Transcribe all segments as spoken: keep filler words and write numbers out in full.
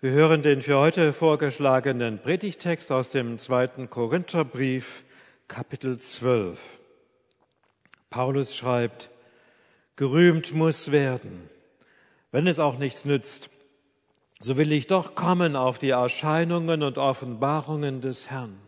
Wir hören den für heute vorgeschlagenen Predigttext aus dem zweiten Korintherbrief, Kapitel zwölf. Paulus schreibt: Gerühmt muss werden. Wenn es auch nichts nützt, so will ich doch kommen auf die Erscheinungen und Offenbarungen des Herrn.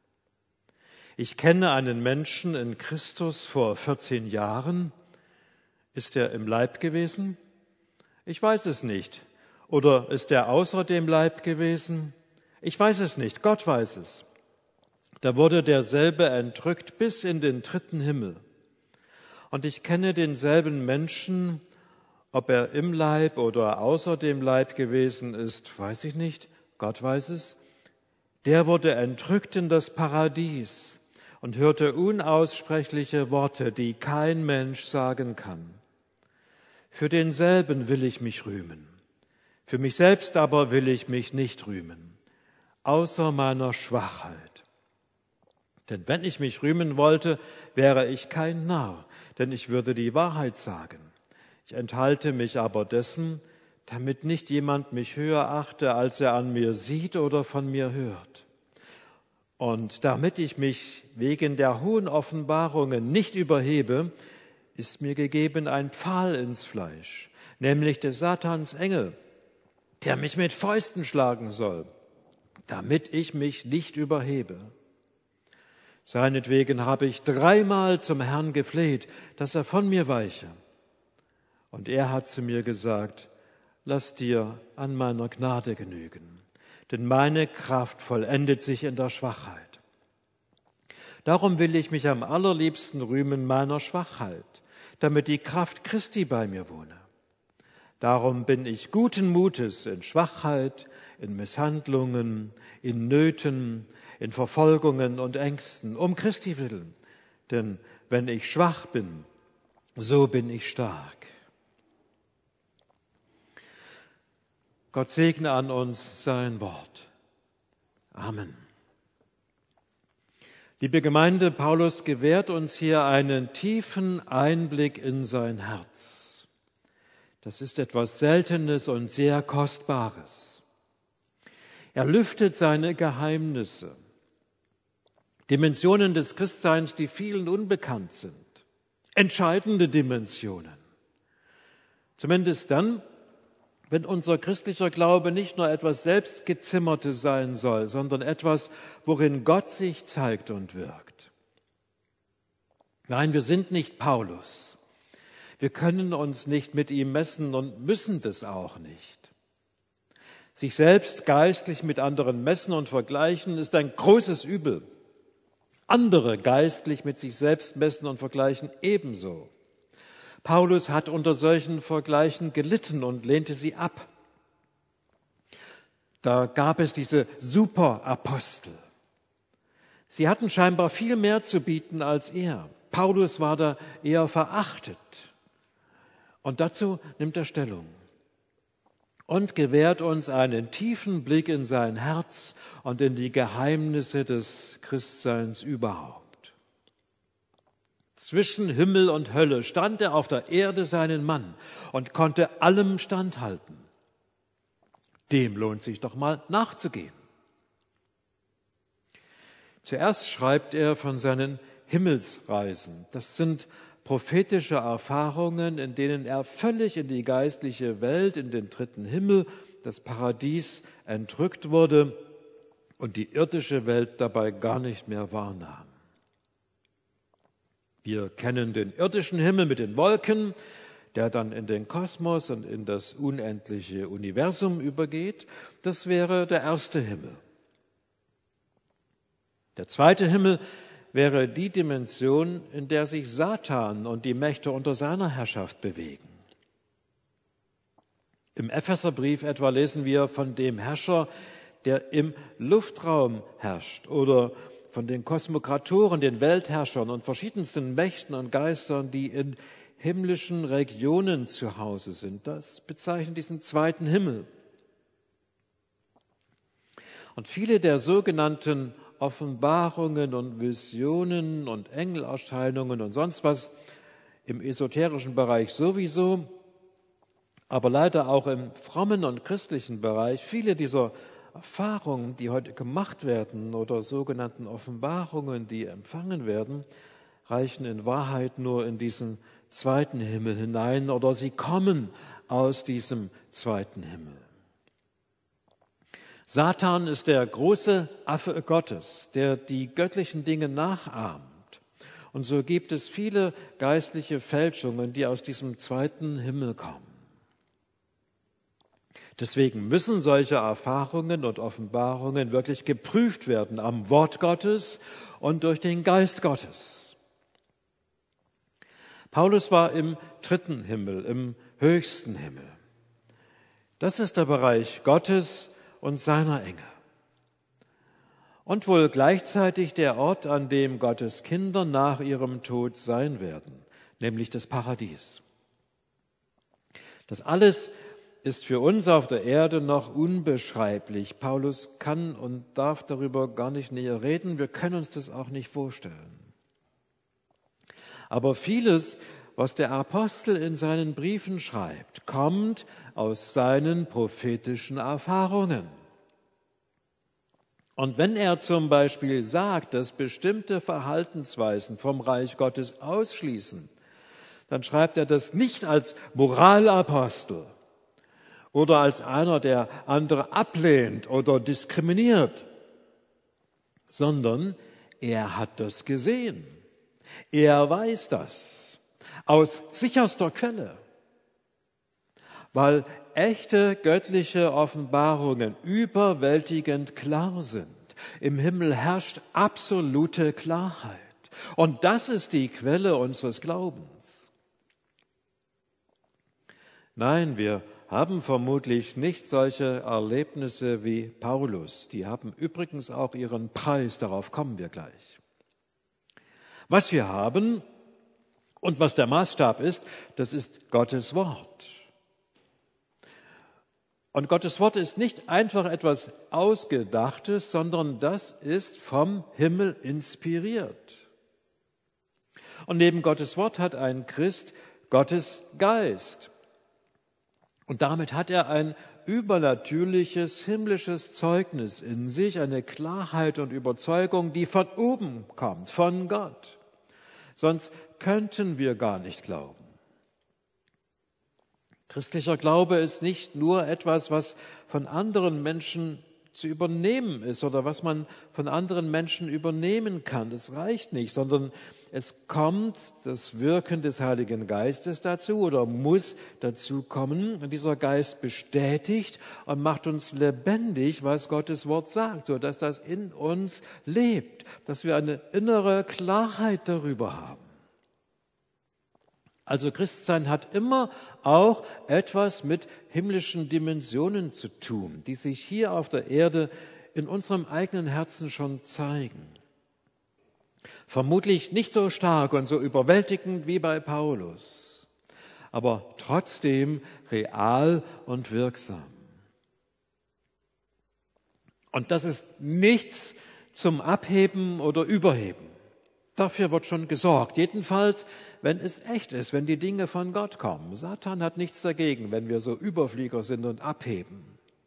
Ich kenne einen Menschen in Christus vor vierzehn Jahren. Ist er im Leib gewesen? Ich weiß es nicht. Oder ist er außer dem Leib gewesen? Ich weiß es nicht, Gott weiß es. Da wurde derselbe entrückt bis in den dritten Himmel. Und ich kenne denselben Menschen, ob er im Leib oder außer dem Leib gewesen ist, weiß ich nicht, Gott weiß es. Der wurde entrückt in das Paradies und hörte unaussprechliche Worte, die kein Mensch sagen kann. Für denselben will ich mich rühmen. Für mich selbst aber will ich mich nicht rühmen, außer meiner Schwachheit. Denn wenn ich mich rühmen wollte, wäre ich kein Narr, denn ich würde die Wahrheit sagen. Ich enthalte mich aber dessen, damit nicht jemand mich höher achte, als er an mir sieht oder von mir hört. Und damit ich mich wegen der hohen Offenbarungen nicht überhebe, ist mir gegeben ein Pfahl ins Fleisch, nämlich des Satans Engel, der mich mit Fäusten schlagen soll, damit ich mich nicht überhebe. Seinetwegen habe ich dreimal zum Herrn gefleht, dass er von mir weiche. Und er hat zu mir gesagt: Lass dir an meiner Gnade genügen, denn meine Kraft vollendet sich in der Schwachheit. Darum will ich mich am allerliebsten rühmen meiner Schwachheit, damit die Kraft Christi bei mir wohne. Darum bin ich guten Mutes in Schwachheit, in Misshandlungen, in Nöten, in Verfolgungen und Ängsten, um Christi willen. Denn wenn ich schwach bin, so bin ich stark. Gott segne an uns sein Wort. Amen. Liebe Gemeinde, Paulus gewährt uns hier einen tiefen Einblick in sein Herz. Das ist etwas Seltenes und sehr Kostbares. Er lüftet seine Geheimnisse, Dimensionen des Christseins, die vielen unbekannt sind, entscheidende Dimensionen. Zumindest dann, wenn unser christlicher Glaube nicht nur etwas Selbstgezimmertes sein soll, sondern etwas, worin Gott sich zeigt und wirkt. Nein, wir sind nicht Paulus. Wir können uns nicht mit ihm messen und müssen das auch nicht. Sich selbst geistlich mit anderen messen und vergleichen ist ein großes Übel. Andere geistlich mit sich selbst messen und vergleichen ebenso. Paulus hat unter solchen Vergleichen gelitten und lehnte sie ab. Da gab es diese Superapostel. Sie hatten scheinbar viel mehr zu bieten als er. Paulus war da eher verachtet. Und dazu nimmt er Stellung und gewährt uns einen tiefen Blick in sein Herz und in die Geheimnisse des Christseins überhaupt. Zwischen Himmel und Hölle stand er auf der Erde seinen Mann und konnte allem standhalten. Dem lohnt sich doch mal nachzugehen. Zuerst schreibt er von seinen Himmelsreisen. Das sind prophetische Erfahrungen, in denen er völlig in die geistliche Welt, in den dritten Himmel, das Paradies entrückt wurde und die irdische Welt dabei gar nicht mehr wahrnahm. Wir kennen den irdischen Himmel mit den Wolken, der dann in den Kosmos und in das unendliche Universum übergeht. Das wäre der erste Himmel. Der zweite Himmel wäre die Dimension, in der sich Satan und die Mächte unter seiner Herrschaft bewegen. Im Epheserbrief etwa lesen wir von dem Herrscher, der im Luftraum herrscht, oder von den Kosmokratoren, den Weltherrschern und verschiedensten Mächten und Geistern, die in himmlischen Regionen zu Hause sind. Das bezeichnet diesen zweiten Himmel. Und viele der sogenannten Offenbarungen und Visionen und Engelerscheinungen und sonst was im esoterischen Bereich sowieso, aber leider auch im frommen und christlichen Bereich viele dieser Erfahrungen, die heute gemacht werden oder sogenannten Offenbarungen, die empfangen werden, reichen in Wahrheit nur in diesen zweiten Himmel hinein oder sie kommen aus diesem zweiten Himmel. Satan ist der große Affe Gottes, der die göttlichen Dinge nachahmt. Und so gibt es viele geistliche Fälschungen, die aus diesem zweiten Himmel kommen. Deswegen müssen solche Erfahrungen und Offenbarungen wirklich geprüft werden am Wort Gottes und durch den Geist Gottes. Paulus war im dritten Himmel, im höchsten Himmel. Das ist der Bereich Gottes und seiner Engel. Und wohl gleichzeitig der Ort, an dem Gottes Kinder nach ihrem Tod sein werden, nämlich das Paradies. Das alles ist für uns auf der Erde noch unbeschreiblich. Paulus kann und darf darüber gar nicht näher reden. Wir können uns das auch nicht vorstellen. Aber vieles, was der Apostel in seinen Briefen schreibt, kommt aus seinen prophetischen Erfahrungen. Und wenn er zum Beispiel sagt, dass bestimmte Verhaltensweisen vom Reich Gottes ausschließen, dann schreibt er das nicht als Moralapostel oder als einer, der andere ablehnt oder diskriminiert, sondern er hat das gesehen. Er weiß das aus sicherster Quelle, weil echte göttliche Offenbarungen überwältigend klar sind. Im Himmel herrscht absolute Klarheit. Und das ist die Quelle unseres Glaubens. Nein, wir haben vermutlich nicht solche Erlebnisse wie Paulus. Die haben übrigens auch ihren Preis, darauf kommen wir gleich. Was wir haben und was der Maßstab ist, das ist Gottes Wort. Und Gottes Wort ist nicht einfach etwas Ausgedachtes, sondern das ist vom Himmel inspiriert. Und neben Gottes Wort hat ein Christ Gottes Geist. Und damit hat er ein übernatürliches, himmlisches Zeugnis in sich, eine Klarheit und Überzeugung, die von oben kommt, von Gott. Sonst könnten wir gar nicht glauben. Christlicher Glaube ist nicht nur etwas, was von anderen Menschen zu übernehmen ist oder was man von anderen Menschen übernehmen kann. Das reicht nicht, sondern es kommt das Wirken des Heiligen Geistes dazu oder muss dazu kommen. Und dieser Geist bestätigt und macht uns lebendig, was Gottes Wort sagt, sodass das in uns lebt, dass wir eine innere Klarheit darüber haben. Also Christsein hat immer auch etwas mit himmlischen Dimensionen zu tun, die sich hier auf der Erde in unserem eigenen Herzen schon zeigen. Vermutlich nicht so stark und so überwältigend wie bei Paulus, aber trotzdem real und wirksam. Und das ist nichts zum Abheben oder Überheben. Dafür wird schon gesorgt. Jedenfalls, wenn es echt ist, wenn die Dinge von Gott kommen. Satan hat nichts dagegen, wenn wir so Überflieger sind und abheben.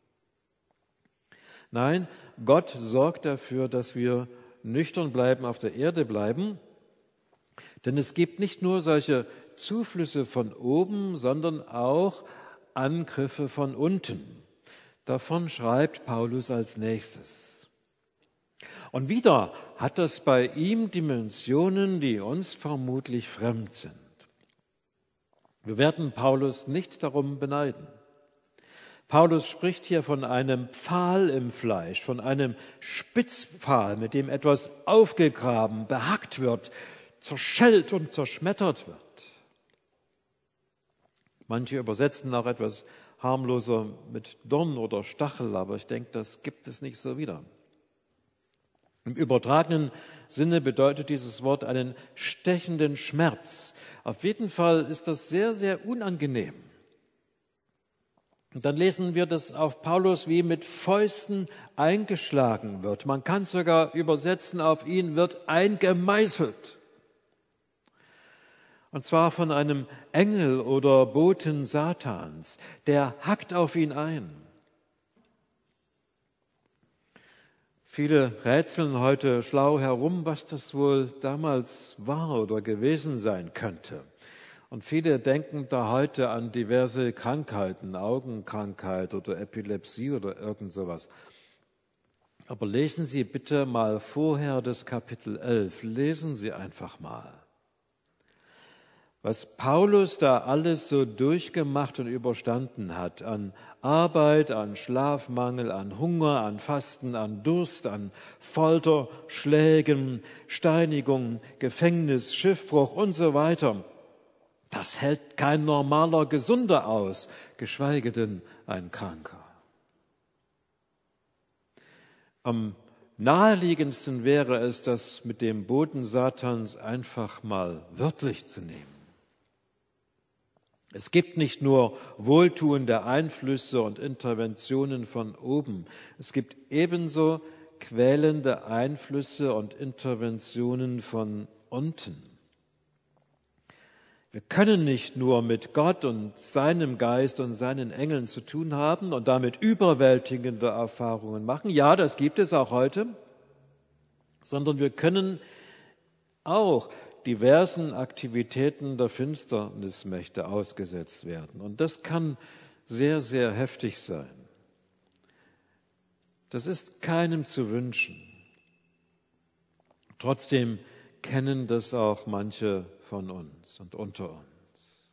Nein, Gott sorgt dafür, dass wir nüchtern bleiben, auf der Erde bleiben. Denn es gibt nicht nur solche Zuflüsse von oben, sondern auch Angriffe von unten. Davon schreibt Paulus als nächstes. Und wieder hat das bei ihm Dimensionen, die uns vermutlich fremd sind. Wir werden Paulus nicht darum beneiden. Paulus spricht hier von einem Pfahl im Fleisch, von einem Spitzpfahl, mit dem etwas aufgegraben, behackt wird, zerschellt und zerschmettert wird. Manche übersetzen auch etwas harmloser mit Dorn oder Stachel, aber ich denke, das gibt es nicht so wieder. Im übertragenen Sinne bedeutet dieses Wort einen stechenden Schmerz. Auf jeden Fall ist das sehr, sehr unangenehm. Und dann lesen wir, dass auf Paulus wie mit Fäusten eingeschlagen wird. Man kann sogar übersetzen, auf ihn wird eingemeißelt. Und zwar von einem Engel oder Boten Satans, der hackt auf ihn ein. Viele rätseln heute schlau herum, was das wohl damals war oder gewesen sein könnte. Und viele denken da heute an diverse Krankheiten, Augenkrankheit oder Epilepsie oder irgend sowas. Aber lesen Sie bitte mal vorher das Kapitel elf, lesen Sie einfach mal. Was Paulus da alles so durchgemacht und überstanden hat, an Arbeit, an Schlafmangel, an Hunger, an Fasten, an Durst, an Folter, Schlägen, Steinigung, Gefängnis, Schiffbruch und so weiter, das hält kein normaler Gesunder aus, geschweige denn ein Kranker. Am naheliegendsten wäre es, das mit dem Boten Satans einfach mal wörtlich zu nehmen. Es gibt nicht nur wohltuende Einflüsse und Interventionen von oben, es gibt ebenso quälende Einflüsse und Interventionen von unten. Wir können nicht nur mit Gott und seinem Geist und seinen Engeln zu tun haben und damit überwältigende Erfahrungen machen. Ja, das gibt es auch heute, sondern wir können auch diversen Aktivitäten der Finsternismächte ausgesetzt werden. Und das kann sehr, sehr heftig sein. Das ist keinem zu wünschen. Trotzdem kennen das auch manche von uns und unter uns.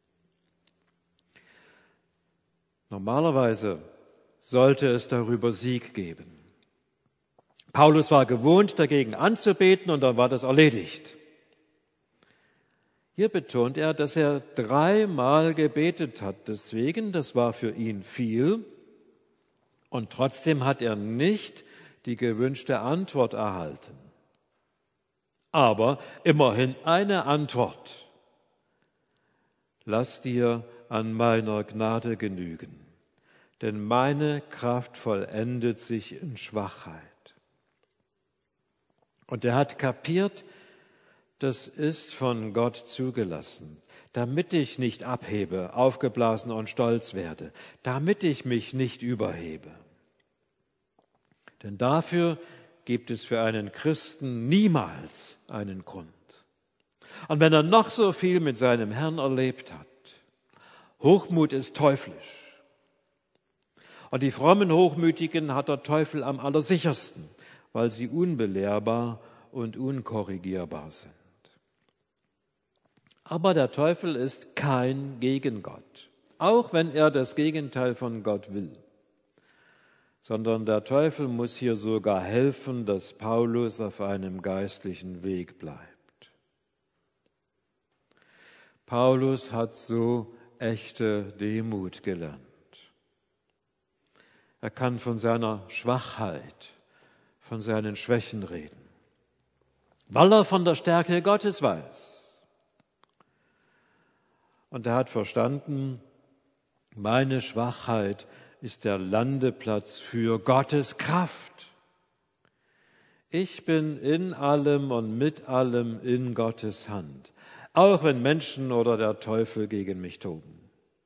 Normalerweise sollte es darüber Sieg geben. Paulus war gewohnt, dagegen anzubeten, und dann war das erledigt. Hier betont er, dass er dreimal gebetet hat. Deswegen, das war für ihn viel. Und trotzdem hat er nicht die gewünschte Antwort erhalten. Aber immerhin eine Antwort. Lass dir an meiner Gnade genügen, denn meine Kraft vollendet sich in Schwachheit. Und er hat kapiert, das ist von Gott zugelassen, damit ich nicht abhebe, aufgeblasen und stolz werde, damit ich mich nicht überhebe. Denn dafür gibt es für einen Christen niemals einen Grund. Und wenn er noch so viel mit seinem Herrn erlebt hat, Hochmut ist teuflisch. Und die frommen Hochmütigen hat der Teufel am allersichersten, weil sie unbelehrbar und unkorrigierbar sind. Aber der Teufel ist kein Gegengott, auch wenn er das Gegenteil von Gott will. Sondern der Teufel muss hier sogar helfen, dass Paulus auf einem geistlichen Weg bleibt. Paulus hat so echte Demut gelernt. Er kann von seiner Schwachheit, von seinen Schwächen reden, weil er von der Stärke Gottes weiß. Und er hat verstanden, meine Schwachheit ist der Landeplatz für Gottes Kraft. Ich bin in allem und mit allem in Gottes Hand, auch wenn Menschen oder der Teufel gegen mich toben.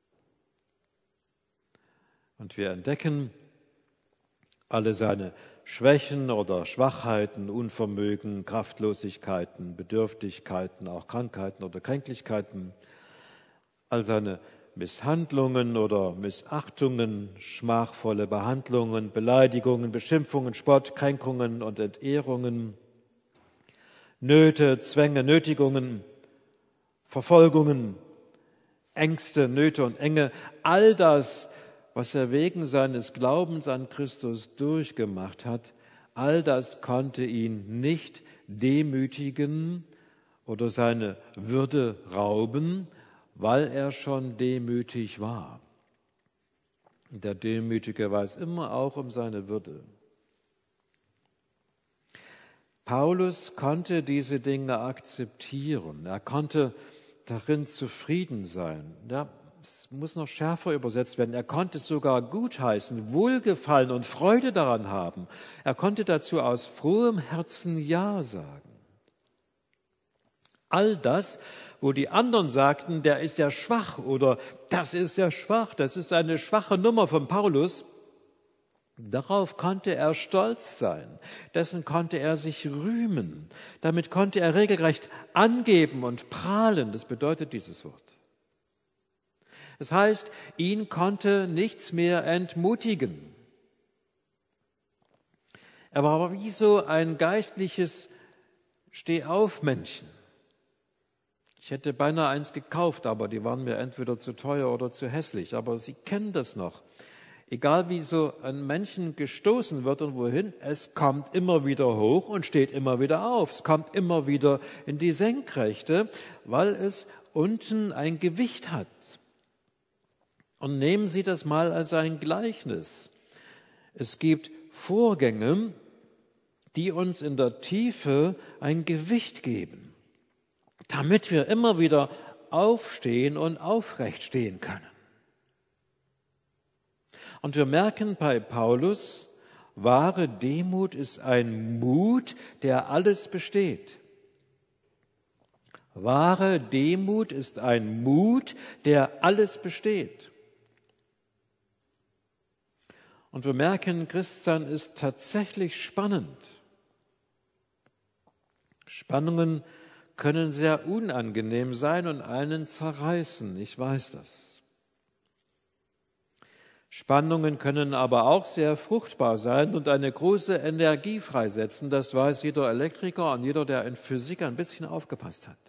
Und wir entdecken alle seine Schwächen oder Schwachheiten, Unvermögen, Kraftlosigkeiten, Bedürftigkeiten, auch Krankheiten oder Kränklichkeiten, all seine Misshandlungen oder Missachtungen, schmachvolle Behandlungen, Beleidigungen, Beschimpfungen, Spott, Kränkungen und Entehrungen, Nöte, Zwänge, Nötigungen, Verfolgungen, Ängste, Nöte und Enge, all das, was er wegen seines Glaubens an Christus durchgemacht hat, all das konnte ihn nicht demütigen oder seine Würde rauben, weil er schon demütig war. Der Demütige weiß immer auch um seine Würde. Paulus konnte diese Dinge akzeptieren. Er konnte darin zufrieden sein. Ja, es muss noch schärfer übersetzt werden. Er konnte es sogar gutheißen, Wohlgefallen und Freude daran haben. Er konnte dazu aus frohem Herzen Ja sagen. All das, wo die anderen sagten, der ist ja schwach oder das ist ja schwach, das ist eine schwache Nummer von Paulus, darauf konnte er stolz sein, dessen konnte er sich rühmen, damit konnte er regelrecht angeben und prahlen, das bedeutet dieses Wort. Das heißt, ihn konnte nichts mehr entmutigen. Er war aber wie so ein geistliches Stehaufmännchen. Ich hätte beinahe eins gekauft, aber die waren mir entweder zu teuer oder zu hässlich. Aber Sie kennen das noch. Egal wie so ein Männchen gestoßen wird und wohin, es kommt immer wieder hoch und steht immer wieder auf. Es kommt immer wieder in die Senkrechte, weil es unten ein Gewicht hat. Und nehmen Sie das mal als ein Gleichnis. Es gibt Vorgänge, die uns in der Tiefe ein Gewicht geben, damit wir immer wieder aufstehen und aufrecht stehen können. Und wir merken bei Paulus, wahre Demut ist ein Mut, der alles besteht. Wahre Demut ist ein Mut, der alles besteht. Und wir merken, Christsein ist tatsächlich spannend. Spannungen können sehr unangenehm sein und einen zerreißen, ich weiß das. Spannungen können aber auch sehr fruchtbar sein und eine große Energie freisetzen. Das weiß jeder Elektriker und jeder, der in Physik ein bisschen aufgepasst hat.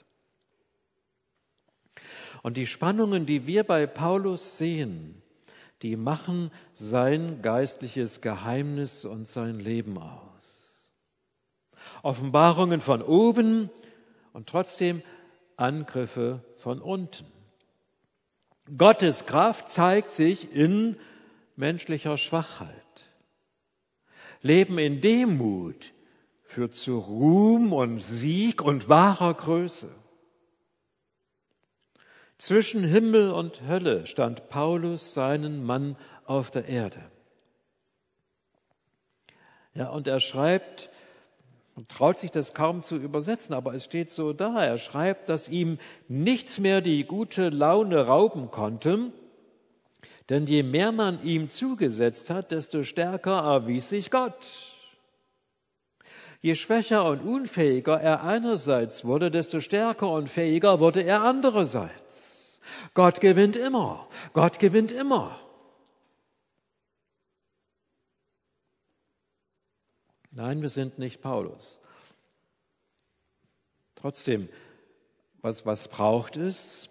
Und die Spannungen, die wir bei Paulus sehen, die machen sein geistliches Geheimnis und sein Leben aus. Offenbarungen von oben und trotzdem Angriffe von unten. Gottes Kraft zeigt sich in menschlicher Schwachheit. Leben in Demut führt zu Ruhm und Sieg und wahrer Größe. Zwischen Himmel und Hölle stand Paulus seinen Mann auf der Erde. Ja, und er schreibt, man traut sich das kaum zu übersetzen, aber es steht so da, er schreibt, dass ihm nichts mehr die gute Laune rauben konnte, denn je mehr man ihm zugesetzt hat, desto stärker erwies sich Gott. Je schwächer und unfähiger er einerseits wurde, desto stärker und fähiger wurde er andererseits. Gott gewinnt immer, Gott gewinnt immer. Nein, wir sind nicht Paulus. Trotzdem, was, was braucht es?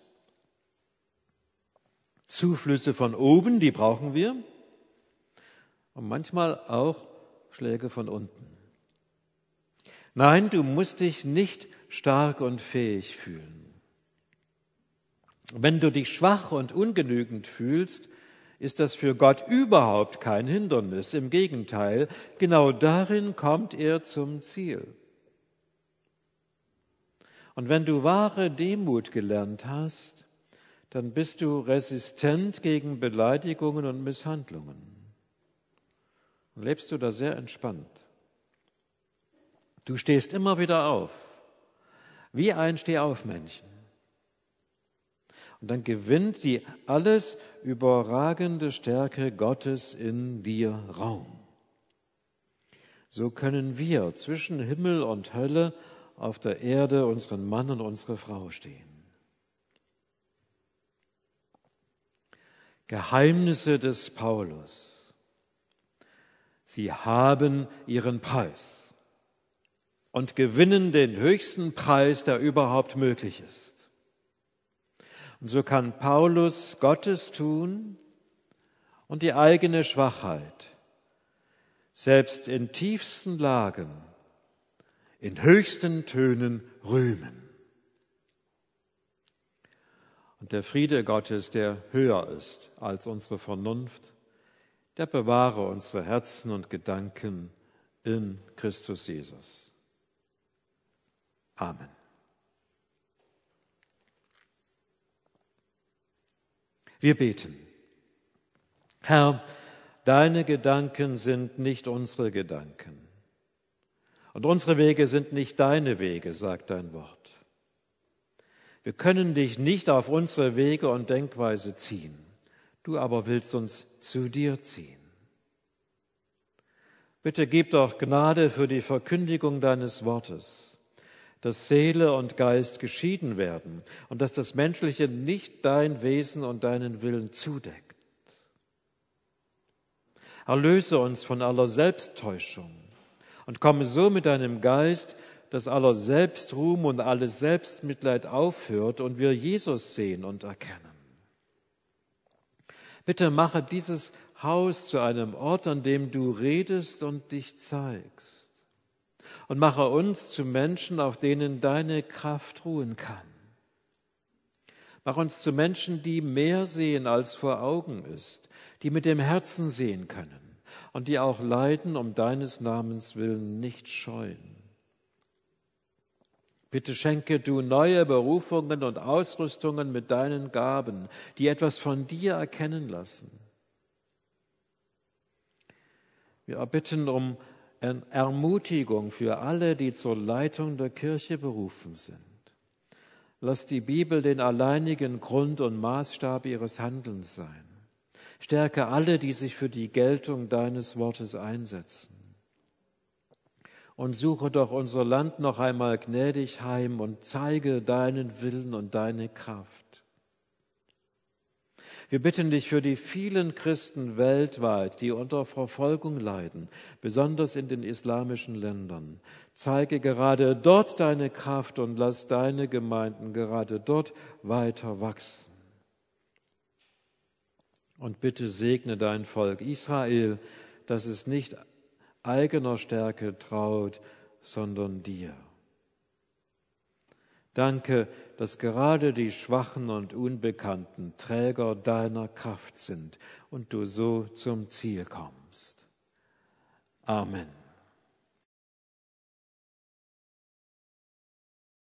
Zuflüsse von oben, die brauchen wir. Und manchmal auch Schläge von unten. Nein, du musst dich nicht stark und fähig fühlen. Wenn du dich schwach und ungenügend fühlst, ist das für Gott überhaupt kein Hindernis. Im Gegenteil, genau darin kommt er zum Ziel. Und wenn du wahre Demut gelernt hast, dann bist du resistent gegen Beleidigungen und Misshandlungen. Und lebst du da sehr entspannt. Du stehst immer wieder auf, wie ein Stehaufmännchen. Und dann gewinnt die alles überragende Stärke Gottes in dir Raum. So können wir zwischen Himmel und Hölle auf der Erde unseren Mann und unsere Frau stehen. Geheimnisse des Paulus. Sie haben ihren Preis und gewinnen den höchsten Preis, der überhaupt möglich ist. Und so kann Paulus Gottes tun und die eigene Schwachheit, selbst in tiefsten Lagen, in höchsten Tönen rühmen. Und der Friede Gottes, der höher ist als unsere Vernunft, der bewahre unsere Herzen und Gedanken in Christus Jesus. Amen. Wir beten. Herr, deine Gedanken sind nicht unsere Gedanken. Und unsere Wege sind nicht deine Wege, sagt dein Wort. Wir können dich nicht auf unsere Wege und Denkweise ziehen. Du aber willst uns zu dir ziehen. Bitte gib doch Gnade für die Verkündigung deines Wortes, dass Seele und Geist geschieden werden und dass das Menschliche nicht dein Wesen und deinen Willen zudeckt. Erlöse uns von aller Selbsttäuschung und komme so mit deinem Geist, dass aller Selbstruhm und alles Selbstmitleid aufhört und wir Jesus sehen und erkennen. Bitte mache dieses Haus zu einem Ort, an dem du redest und dich zeigst. Und mache uns zu Menschen, auf denen deine Kraft ruhen kann. Mach uns zu Menschen, die mehr sehen, als vor Augen ist, die mit dem Herzen sehen können und die auch Leiden um deines Namens willen nicht scheuen. Bitte schenke du neue Berufungen und Ausrüstungen mit deinen Gaben, die etwas von dir erkennen lassen. Wir erbitten um Ermutigung für alle, die zur Leitung der Kirche berufen sind. Lass die Bibel den alleinigen Grund und Maßstab ihres Handelns sein. Stärke alle, die sich für die Geltung deines Wortes einsetzen. Und suche doch unser Land noch einmal gnädig heim und zeige deinen Willen und deine Kraft. Wir bitten dich für die vielen Christen weltweit, die unter Verfolgung leiden, besonders in den islamischen Ländern. Zeige gerade dort deine Kraft und lass deine Gemeinden gerade dort weiter wachsen. Und bitte segne dein Volk Israel, dass es nicht eigener Stärke traut, sondern dir. Danke, dass gerade die Schwachen und Unbekannten Träger deiner Kraft sind und du so zum Ziel kommst. Amen.